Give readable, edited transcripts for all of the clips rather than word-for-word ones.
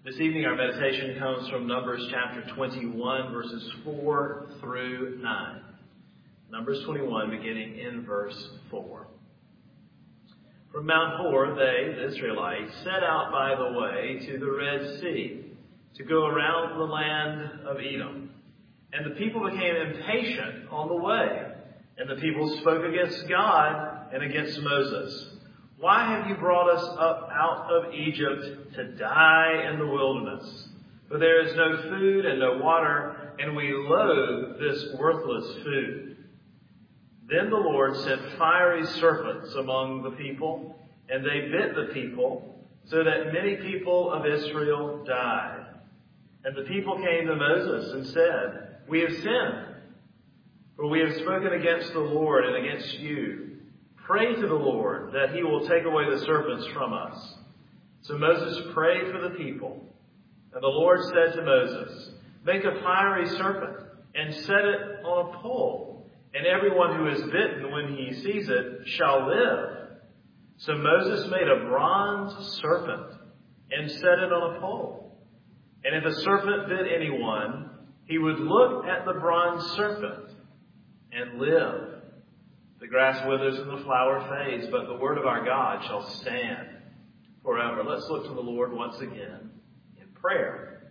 This evening our meditation comes from Numbers chapter 21, verses 4 through 9. Numbers 21, beginning in verse 4. From Mount Hor, they, the Israelites, set out by the way to the Red Sea to go around the land of Edom. And the people became impatient on the way, and the people spoke against God and against Moses. Why have you brought us up out of Egypt to die in the wilderness? For there is no food and no water, and we loathe this worthless food. Then the Lord sent fiery serpents among the people, and they bit the people, so that many people of Israel died. And the people came to Moses and said, "We have sinned, for we have spoken against the Lord and against you. Pray to the Lord that he will take away the serpents from us." So Moses prayed for the people. And the Lord said to Moses, "Make a fiery serpent and set it on a pole, and everyone who is bitten when he sees it shall live." So Moses made a bronze serpent and set it on a pole. And if a serpent bit anyone, he would look at the bronze serpent and live. The grass withers and the flower fades, but the word of our God shall stand forever. Let's look to the Lord once again in prayer.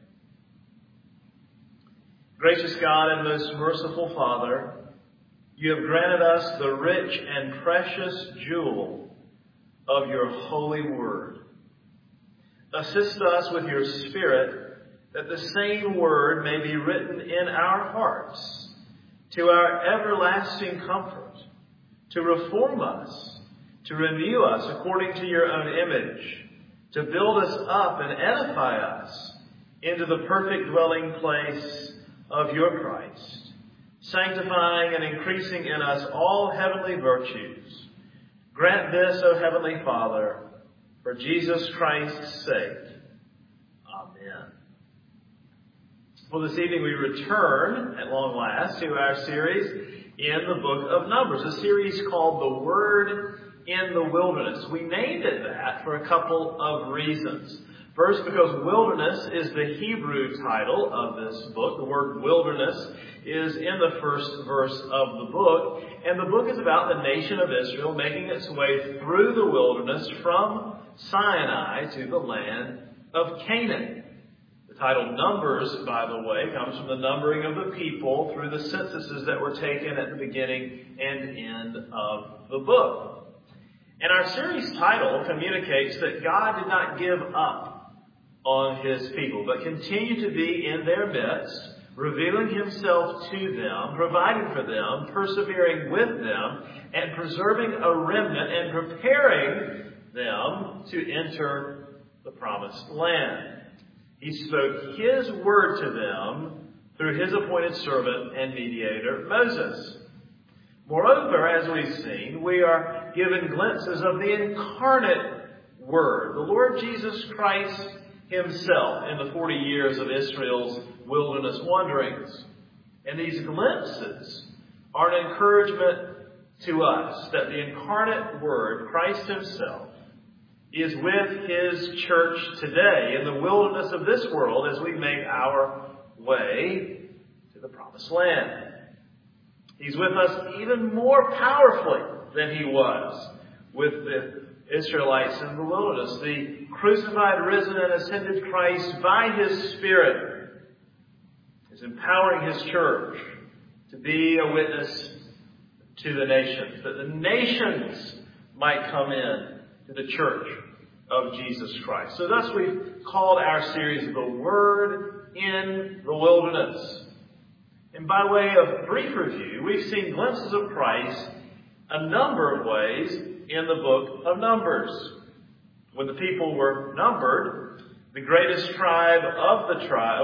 Gracious God and most merciful Father, you have granted us the rich and precious jewel of your holy word. Assist us with your Spirit that the same word may be written in our hearts to our everlasting comfort, to reform us, to renew us according to your own image, to build us up and edify us into the perfect dwelling place of your Christ, sanctifying and increasing in us all heavenly virtues. Grant this, O Heavenly Father, for Jesus Christ's sake. Amen. Well, this evening we return, at long last, to our series in the book of Numbers, a series called The Word in the Wilderness. We named it that for a couple of reasons. First, because wilderness is the Hebrew title of this book. The word wilderness is in the first verse of the book, and the book is about the nation of Israel making its way through the wilderness from Sinai to the land of Canaan. The title Numbers, by the way, comes from the numbering of the people through the censuses that were taken at the beginning and end of the book. And our series title communicates that God did not give up on his people, but continued to be in their midst, revealing himself to them, providing for them, persevering with them, and preserving a remnant and preparing them to enter the promised land. He spoke his word to them through his appointed servant and mediator, Moses. Moreover, as we've seen, we are given glimpses of the incarnate Word, the Lord Jesus Christ himself, in the 40 years of Israel's wilderness wanderings. And these glimpses are an encouragement to us that the incarnate Word, Christ himself, is with his church today in the wilderness of this world as we make our way to the promised land. He's with us even more powerfully than he was with the Israelites in the wilderness. The crucified, risen, and ascended Christ, by his Spirit, is empowering his church to be a witness to the nations, that the nations might come in to the church of Jesus Christ. So thus we've called our series The Word in the Wilderness. And by way of brief review, we've seen glimpses of Christ a number of ways in the book of Numbers. When the people were numbered, the greatest tribe was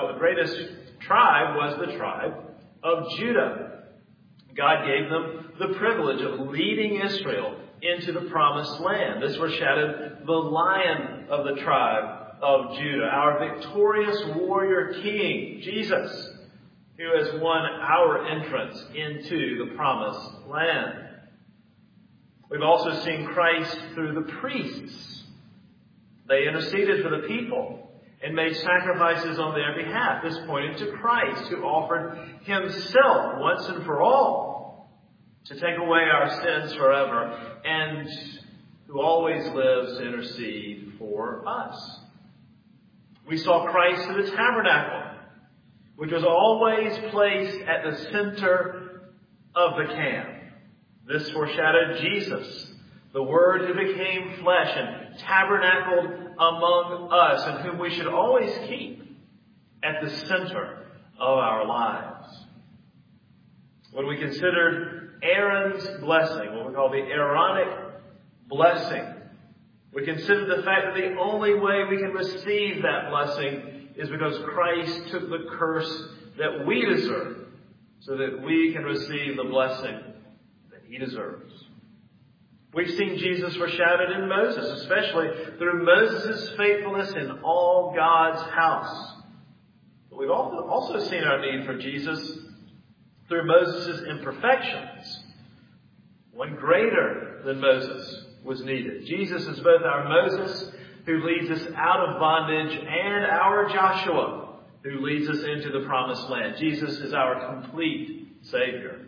the tribe of Judah. God gave them the privilege of leading Israel into the promised land. This foreshadowed the Lion of the tribe of Judah, our victorious warrior king, Jesus, who has won our entrance into the promised land. We've also seen Christ through the priests. They interceded for the people and made sacrifices on their behalf. This pointed to Christ, who offered himself once and for all to take away our sins forever, and who always lives to intercede for us. We saw Christ in the tabernacle, which was always placed at the center of the camp. This foreshadowed Jesus, the Word who became flesh and tabernacled among us, and whom we should always keep at the center of our lives. When we considered Aaron's blessing, what we call the Aaronic blessing, we considered the fact that the only way we can receive that blessing is because Christ took the curse that we deserve, so that we can receive the blessing that he deserves. We've seen Jesus foreshadowed in Moses, especially through Moses' faithfulness in all God's house. But we've also seen our need for Jesus through Moses' imperfections. One greater than Moses was needed. Jesus is both our Moses, who leads us out of bondage, and our Joshua, who leads us into the promised land. Jesus is our complete Savior.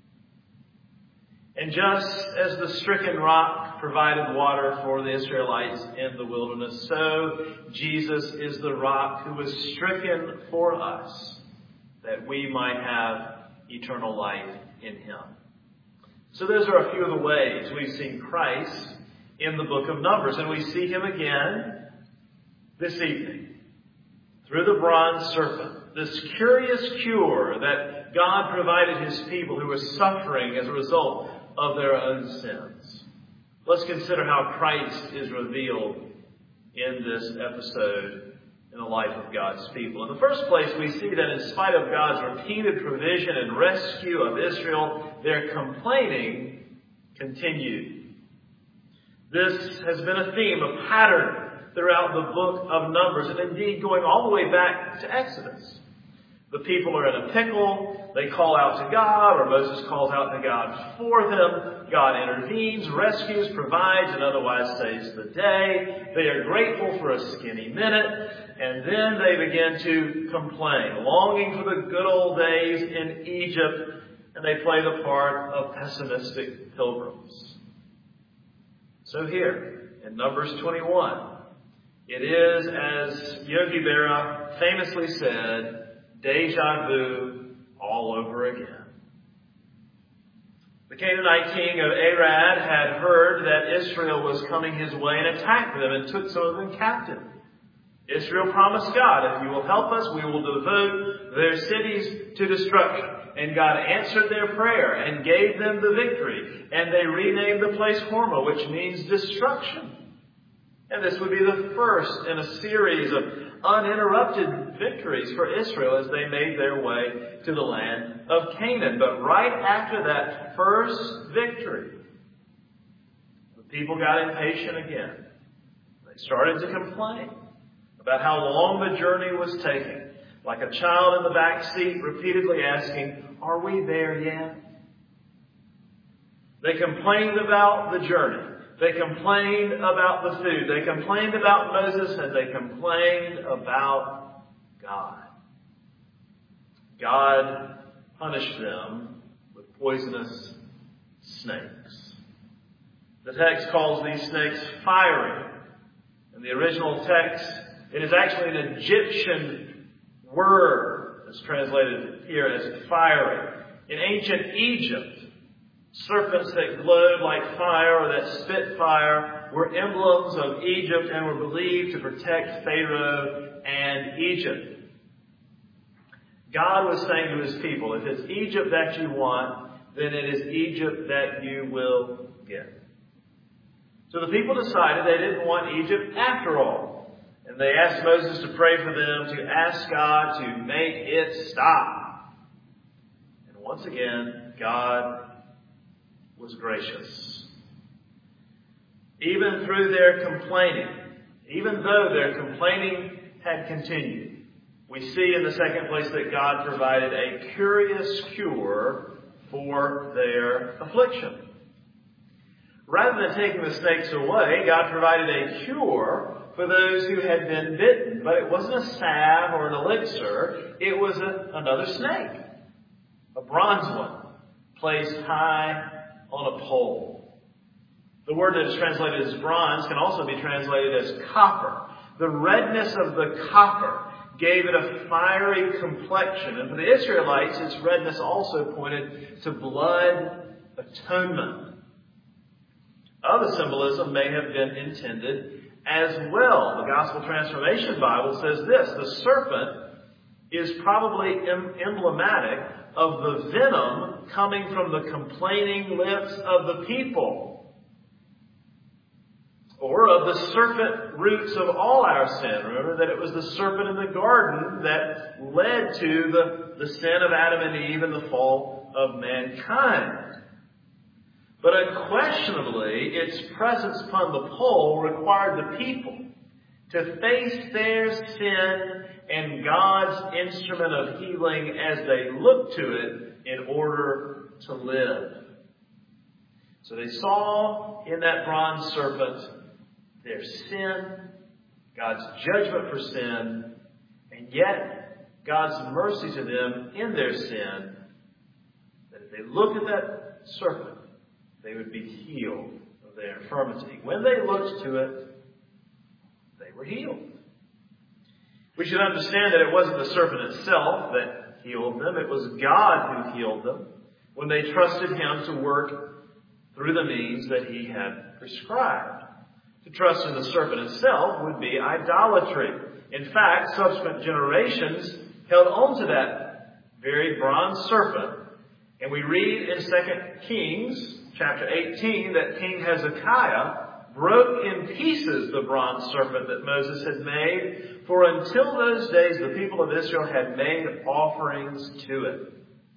And just as the stricken rock provided water for the Israelites in the wilderness, so Jesus is the rock who was stricken for us, that we might have eternal life in him. So those are a few of the ways we've seen Christ in the book of Numbers. And we see him again this evening through the bronze serpent, this curious cure that God provided his people who were suffering as a result of their own sins. Let's consider how Christ is revealed in this episode in the life of God's people. In the first place, we see that in spite of God's repeated provision and rescue of Israel, their complaining continued. This has been a theme, a pattern throughout the book of Numbers, and indeed going all the way back to Exodus. The people are in a pickle. They call out to God, or Moses calls out to God for them. God intervenes, rescues, provides, and otherwise saves the day. They are grateful for a skinny minute, and then they begin to complain, longing for the good old days in Egypt, and they play the part of pessimistic pilgrims. So here, in Numbers 21, it is, as Yogi Berra famously said, deja vu all over again. The Canaanite king of Arad had heard that Israel was coming his way and attacked them and took some of them captive. Israel promised God, if you will help us, we will devote their cities to destruction. And God answered their prayer and gave them the victory. And they renamed the place Hormah, which means destruction. And this would be the first in a series of uninterrupted victories for Israel as they made their way to the land of Canaan. But right after that first victory, the people got impatient again. They started to complain about how long the journey was taking, like a child in the back seat repeatedly asking, "Are we there yet?" They complained about the journey. They complained about the food. They complained about Moses, and they complained about God. God punished them with poisonous snakes. The text calls these snakes fiery. In the original text, it is actually an Egyptian word that's translated here as fiery. In ancient Egypt, serpents that glowed like fire or that spit fire were emblems of Egypt and were believed to protect Pharaoh and Egypt. God was saying to his people, if it's Egypt that you want, then it is Egypt that you will get. So the people decided they didn't want Egypt after all. And they asked Moses to pray for them, to ask God to make it stop. And once again, God was gracious. Even through their complaining, even though their complaining had continued, we see in the second place that God provided a curious cure for their affliction. Rather than taking the snakes away, God provided a cure for those who had been bitten. But it wasn't a salve or an elixir. It was another snake, a bronze one, placed high on a pole. The word that is translated as bronze can also be translated as copper. The redness of the copper gave it a fiery complexion. And for the Israelites, its redness also pointed to blood atonement. Other symbolism may have been intended as well. The Gospel Transformation Bible says this: the serpent is probably emblematic of the venom coming from the complaining lips of the people, or of the serpent roots of all our sin. Remember that it was the serpent in the garden that led to the sin of Adam and Eve and the fall of mankind. But unquestionably, its presence upon the pole required the people to face their sin and God's instrument of healing as they looked to it in order to live. So they saw in that bronze serpent their sin, God's judgment for sin, and yet God's mercy to them in their sin, that if they looked at that serpent, they would be healed of their infirmity. When they looked to it, they were healed. We should understand that it wasn't the serpent itself that healed them. It was God who healed them when they trusted Him to work through the means that He had prescribed. To trust in the serpent itself would be idolatry. In fact, subsequent generations held on to that very bronze serpent. And we read in 2 Kings chapter 18 that King Hezekiah broke in pieces the bronze serpent that Moses had made, for until those days the people of Israel had made offerings to it.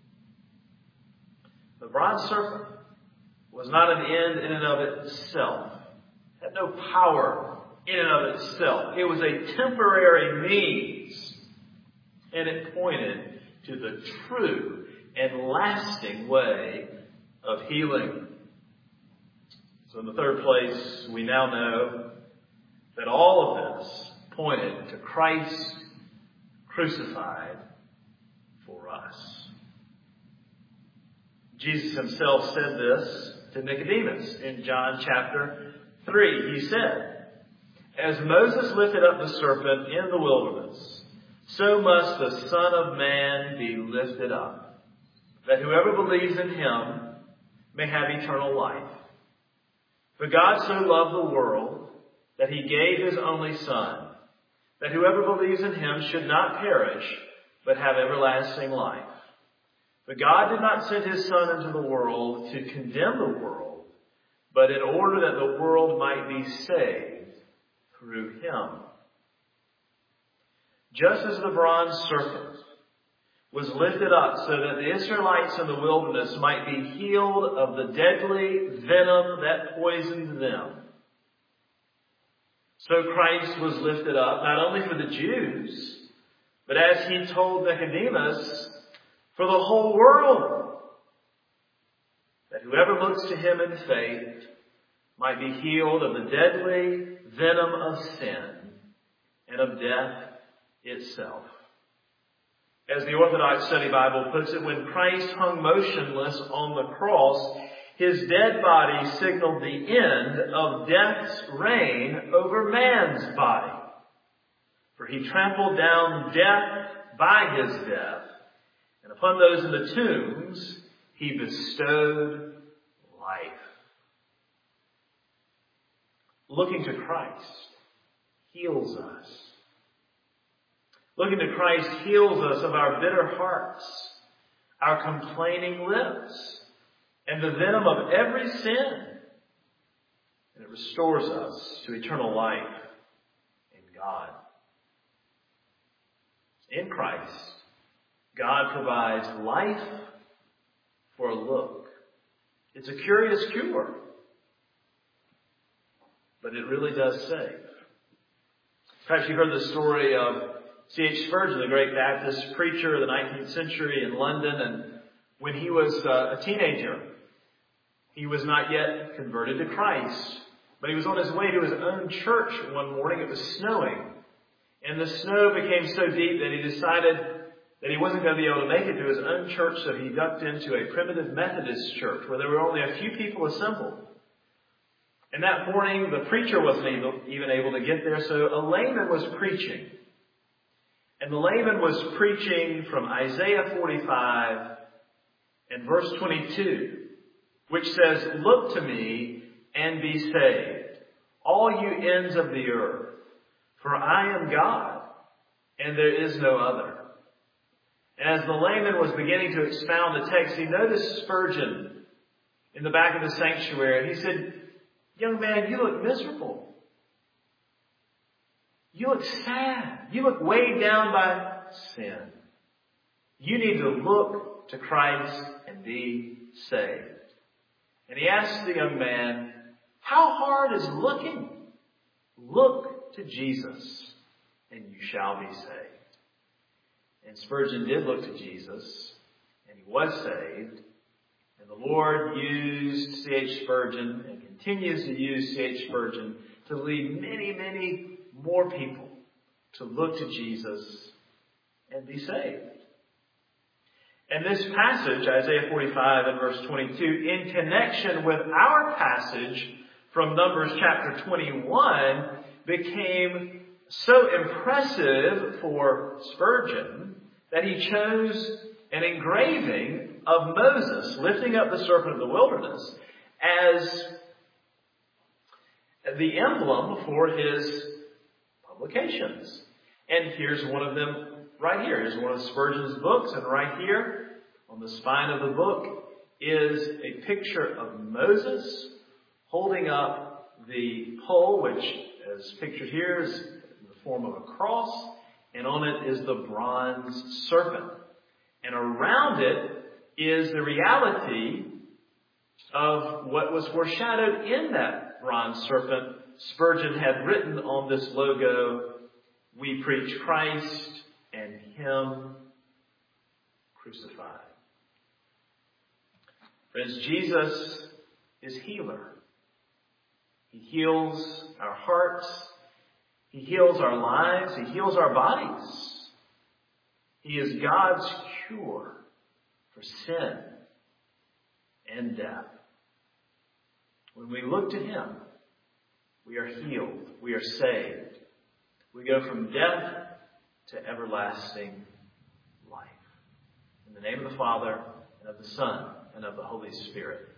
The bronze serpent was not an end in and of itself. It had no power in and of itself. It was a temporary means, and it pointed to the true and lasting way of healing. So in the third place, we now know that all of this pointed to Christ crucified for us. Jesus Himself said this to Nicodemus in John chapter 3. He said, "As Moses lifted up the serpent in the wilderness, so must the Son of Man be lifted up, that whoever believes in Him may have eternal life. For God so loved the world that He gave His only Son, that whoever believes in Him should not perish, but have everlasting life. But God did not send His Son into the world to condemn the world, but in order that the world might be saved through Him." Just as the bronze serpent was lifted up so that the Israelites in the wilderness might be healed of the deadly venom that poisoned them, so Christ was lifted up not only for the Jews, but as He told Nicodemus, for the whole world, that whoever looks to Him in faith might be healed of the deadly venom of sin and of death itself. As the Orthodox Study Bible puts it, when Christ hung motionless on the cross, His dead body signaled the end of death's reign over man's body. For He trampled down death by His death, and upon those in the tombs, He bestowed life. Looking to Christ heals us. Looking to Christ heals us of our bitter hearts, our complaining lips, and the venom of every sin. And it restores us to eternal life in God. In Christ, God provides life for a look. It's a curious cure, but it really does save. Perhaps you heard the story of C.H. Spurgeon, the great Baptist preacher of the 19th century in London. And when he was a teenager, he was not yet converted to Christ. But he was on his way to his own church one morning. It was snowing. And the snow became so deep that he decided that he wasn't going to be able to make it to his own church, so he ducked into a primitive Methodist church where there were only a few people assembled. And that morning, the preacher wasn't even able to get there, so a layman was preaching. And the layman was preaching from Isaiah 45 and verse 22, which says, "Look to me and be saved, all you ends of the earth, for I am God, and there is no other." And as the layman was beginning to expound the text, he noticed Spurgeon in the back of the sanctuary. He said, "Young man, you look miserable. You look sad. You look weighed down by sin. You need to look to Christ and be saved." And he asked the young man, "How hard is looking? Look to Jesus, and you shall be saved." And Spurgeon did look to Jesus, and he was saved. And the Lord used C.H. Spurgeon and continues to use C.H. Spurgeon to lead many, many more people to look to Jesus and be saved. And this passage, Isaiah 45 and verse 22, in connection with our passage from Numbers chapter 21, became so impressive for Spurgeon that he chose an engraving of Moses lifting up the serpent of the wilderness as the emblem for his publications. And here's one of them right here. Here's one of Spurgeon's books, and right here on the spine of the book is a picture of Moses holding up the pole, which, as pictured here, is in the form of a cross, and on it is the bronze serpent. And around it is the reality of what was foreshadowed in that bronze serpent. Spurgeon had written on this logo, "We preach Christ and Him crucified." Friends, Jesus is healer. He heals our hearts. He heals our lives. He heals our bodies. He is God's cure for sin and death. When we look to Him, we are healed. We are saved. We go from death to everlasting life. In the name of the Father, and of the Son, and of the Holy Spirit.